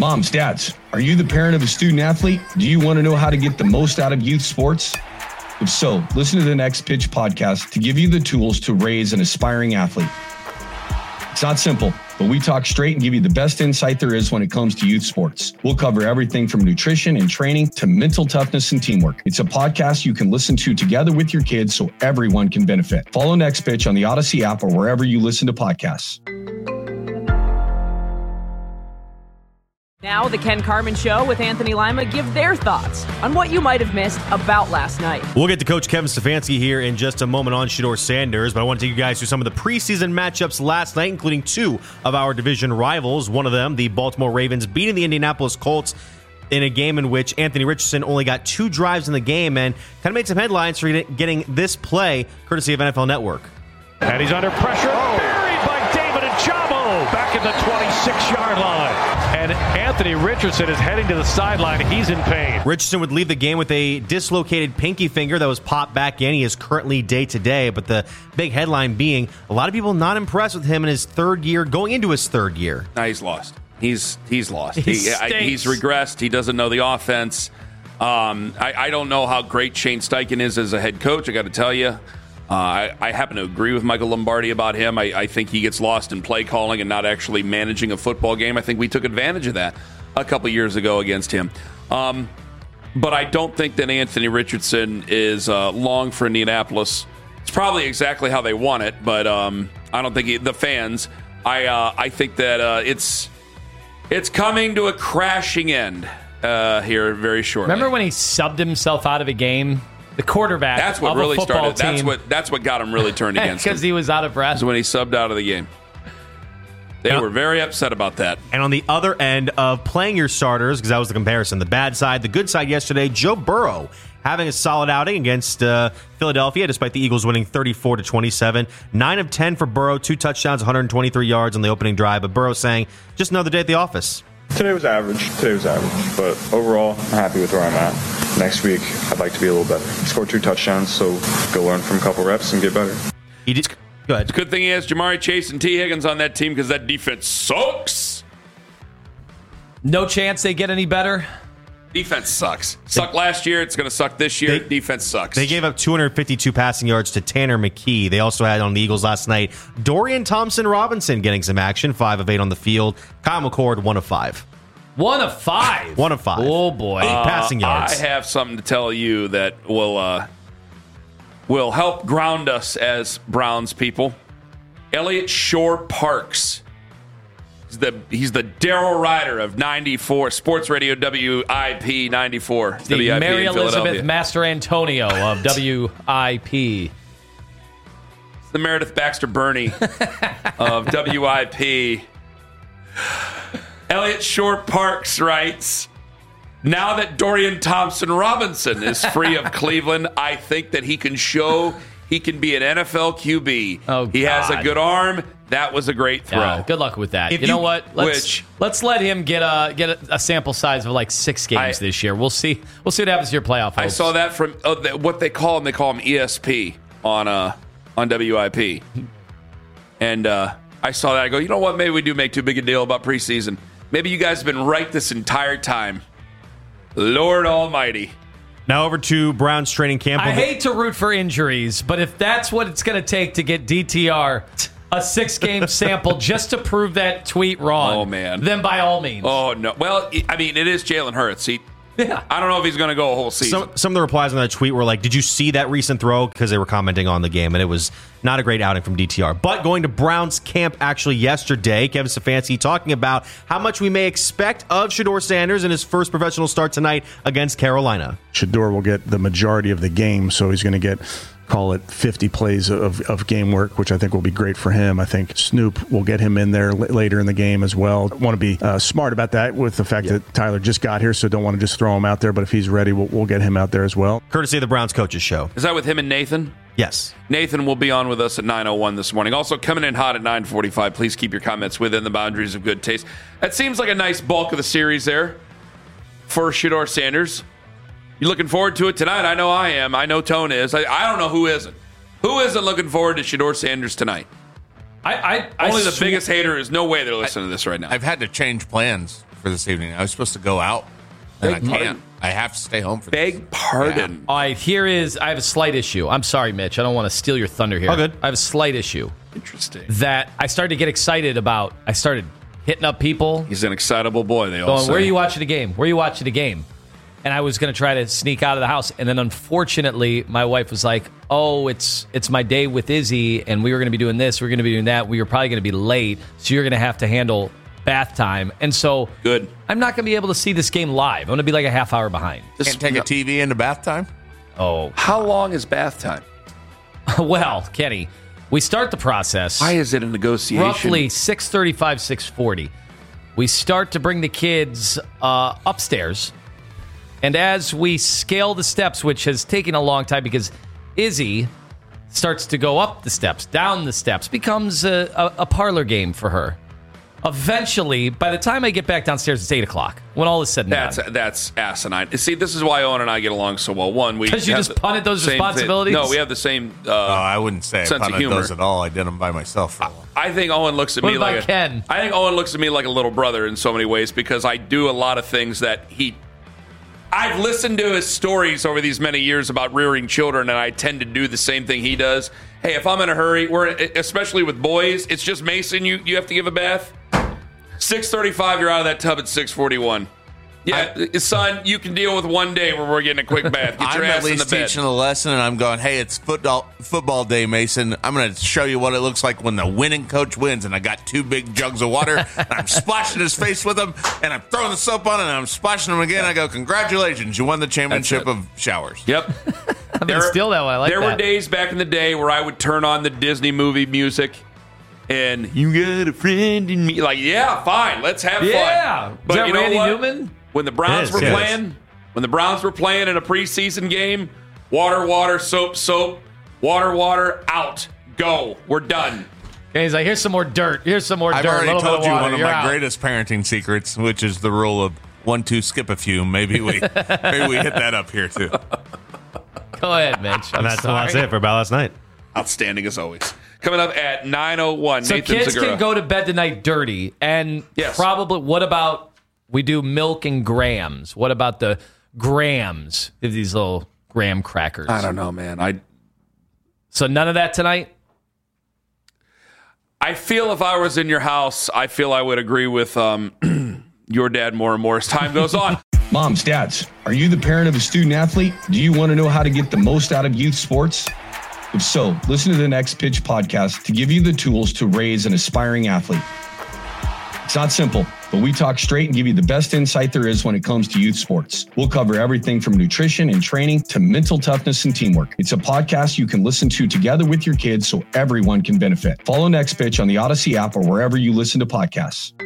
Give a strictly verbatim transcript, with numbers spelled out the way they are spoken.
Moms, dads, are you the parent of a student athlete? Do you want to know how to get the most out of youth sports? If so, listen to the Next Pitch podcast to give you the tools to raise an aspiring athlete. It's not simple, but we talk straight and give you the best insight there is when it comes to youth sports. We'll cover everything from nutrition and training to mental toughness and teamwork. It's a podcast you can listen to together with your kids so everyone can benefit. Follow Next Pitch on the Odyssey app or wherever you listen to podcasts. Now, the Ken Carman Show with Anthony Lima give their thoughts on what you might have missed about last night. We'll get to Coach Kevin Stefanski here in just a moment on Shedeur Sanders, but I want to take you guys through some of the preseason matchups last night, including two of our division rivals. One of them, the Baltimore Ravens, beating the Indianapolis Colts in a game in which Anthony Richardson only got two drives in the game and kind of made some headlines for getting this play, courtesy of N F L Network. And he's under pressure. Oh. Buried by David Njoku back at the twenty-six-yard line. And Anthony Richardson is heading to the sideline. He's in pain. Richardson would leave the game with a dislocated pinky finger that was popped back in. He is currently day-to-day, but the big headline being a lot of people not impressed with him in his third year, going into his third year. No, he's lost. He's he's lost. He he, I, he's regressed. He doesn't know the offense. Um, I, I don't know how great Shane Steichen is as a head coach, I got to tell you. Uh, I, I happen to agree with Michael Lombardi about him. I, I think he gets lost in play calling and not actually managing a football game. I think we took advantage of that a couple years ago against him. Um, but I don't think that Anthony Richardson is uh, long for Indianapolis. It's probably exactly how they want it, but um, I don't think he, the fans. I uh, I think that uh, it's it's coming to a crashing end uh, here very shortly. Remember when he subbed himself out of a game? The quarterback. That's what of really a football started. Team. That's what that's what got him really turned against him. Because he was out of breath. That's when he subbed out of the game. They and were very upset about that. And on the other end of playing your starters, because that was the comparison, the bad side, the good side yesterday, Joe Burrow having a solid outing against uh, Philadelphia, despite the Eagles winning thirty-four to twenty-seven. nine of ten for Burrow, two touchdowns, one hundred twenty-three yards on the opening drive. But Burrow saying, just another day at the office. Today was average. Today was average. But overall, I'm happy with where I'm at. Next week, I'd like to be a little better. Scored two touchdowns, so go learn from a couple reps and get better. He did. Go ahead. It's a good thing he has Jamari Chase and T. Higgins on that team because that defense sucks. No chance they get any better? Defense sucks. Sucked last year. It's going to suck this year. They, defense sucks. They gave up two hundred fifty-two passing yards to Tanner McKee. They also had on the Eagles last night Dorian Thompson-Robinson getting some action, five of eight on the field. Kyle McCord, one of five. One of five. One of five. Oh, boy. Uh, passing yards. I have something to tell you that will uh, will help ground us as Browns people. Elliott Shore-Parks. He's the he's the Darryl Ryder of ninety-four, Sports Radio W I P ninety-four. The W I P Mary in Elizabeth Master Antonio of W I P. It's the Meredith Baxter Burney of W I P. Elliott Shore-Parks writes, now that Dorian Thompson-Robinson is free of Cleveland, I think that he can show he can be an N F L Q B. Oh, he has a good arm. That was a great throw. Yeah, good luck with that. You, you know what? Let's which, let's let him get a get a, a sample size of like six games I, this year. We'll see. We'll see what happens to your playoff hopes. I saw that from uh, the, what they call him. They call him E S P on uh on W I P, and uh, I saw that. I go, you know what? Maybe we do make too big a deal about preseason. Maybe you guys have been right this entire time. Lord Almighty. Now over to Browns training camp. I hate to root for injuries, but if that's what it's going to take to get D T R a six-game sample just to prove that tweet wrong, oh man, then by all means. Oh no. Well, I mean, it is Jalen Hurts. He, yeah. I don't know if he's going to go a whole season. Some, some of the replies on that tweet were like, did you see that recent throw? Because they were commenting on the game, and it was not a great outing from D T R. But going to Browns camp actually yesterday, Kevin Stefanski talking about how much we may expect of Shedeur Sanders in his first professional start tonight against Carolina. Shedeur will get the majority of the game, so he's going to get, call it fifty plays of, of game work, which I think will be great for him. I think Snoop will get him in there l- later in the game as well. I want to be uh, smart about that with the fact yeah. that Tyler just got here, so don't want to just throw him out there, but if he's ready, we'll, we'll get him out there as well. Courtesy of the Browns Coaches Show. Is that with him and Nathan? Yes. Nathan will be on with us at nine oh one this morning. Also coming in hot at nine forty-five. Please keep your comments within the boundaries of good taste. That seems like a nice bulk of the series there for Shedeur Sanders. You looking forward to it tonight? I know I am. I know Tone is. I, I don't know who isn't. Who isn't looking forward to Shedeur Sanders tonight? I, I, Only I the sw- biggest hater is no way they're listening I, to this right now. I've had to change plans for this evening. I was supposed to go out, and Beg I pardon? can't. I have to stay home for Beg this. pardon. All right, here is, I have a slight issue. I'm sorry, Mitch. I don't want to steal your thunder here. All good. I have a slight issue Interesting. that I started to get excited about. I started hitting up people. He's an excitable boy, they all Going, say. where are you watching the game? Where are you watching the game? And I was going to try to sneak out of the house. And then unfortunately, my wife was like, oh, it's it's my day with Izzy, and we were going to be doing this. We are going to be doing that. We were probably going to be late. So you're going to have to handle bath time. And so Good. I'm not going to be able to see this game live. I'm going to be like a half hour behind. Can't take a T V into bath time? Oh, How long is bath time? well, Kenny, we start the process. Why is it a negotiation? Roughly six thirty-five, six forty. We start to bring the kids uh, upstairs. And as we scale the steps, which has taken a long time because Izzy starts to go up the steps, down the steps, becomes a, a, a parlor game for her. Eventually, by the time I get back downstairs, it's eight o'clock when all is said and That's done. that's asinine. See, this is why Owen and I get along so well. One, we 'Cause you have just the punted those same responsibilities? Thing. No, we have the same. Uh, Oh, I wouldn't say I sense of punted humor. those at all. I did them by myself for a while. I think Owen looks at What me about like a, Ken? I think Owen looks at me like a little brother in so many ways because I do a lot of things that he. I've listened to his stories over these many years about rearing children, and I tend to do the same thing he does. Hey, if I'm in a hurry, we're especially with boys, it's just Mason. You you have to give a bath. six thirty-five, you're out of that tub at six forty-one. Yeah, I, son, you can deal with one day where we're getting a quick bath. Get your I'm ass at least in the bed. teaching a lesson, and I'm going, hey, it's football football day, Mason. I'm going to show you what it looks like when the winning coach wins. And I got two big jugs of water, and I'm splashing his face with them, and I'm throwing the soap on, and I'm splashing him again. I go, congratulations, you won the championship of showers. Yep. I'm going to steal that one. I like there that. were days back in the day where I would turn on the Disney movie music and you got a friend in me. Like, yeah, fine, let's have Yeah. fun. Is that you know Randy what? Newman? When the Browns It is, were yes. playing, when the Browns were playing in a preseason game, water, water, soap, soap, water, water, out, go, we're done. And he's like, here's some more dirt. Here's some more I've dirt. already a little told bit you of water. one of You're my out. greatest parenting secrets, which is the rule of one, two, skip a few. Maybe we maybe we hit that up here too. Go ahead, Mitch. I'm And that's, sorry. that's it for about last night. Outstanding as always. Coming up at nine oh one, So Nathan kids Segura. can go to bed tonight dirty, and Yes. probably. What about we do milk and grams? What about the grams? These little graham crackers. I don't know, man. I So none of that tonight. I feel if I was in your house, I feel I would agree with um, your dad more and more as time goes on. Moms, dads, are you the parent of a student athlete? Do you want to know how to get the most out of youth sports? If so, listen to the Next Pitch podcast to give you the tools to raise an aspiring athlete. It's not simple, but we talk straight and give you the best insight there is when it comes to youth sports. We'll cover everything from nutrition and training to mental toughness and teamwork. It's a podcast you can listen to together with your kids so everyone can benefit. Follow Next Pitch on the Odyssey app or wherever you listen to podcasts.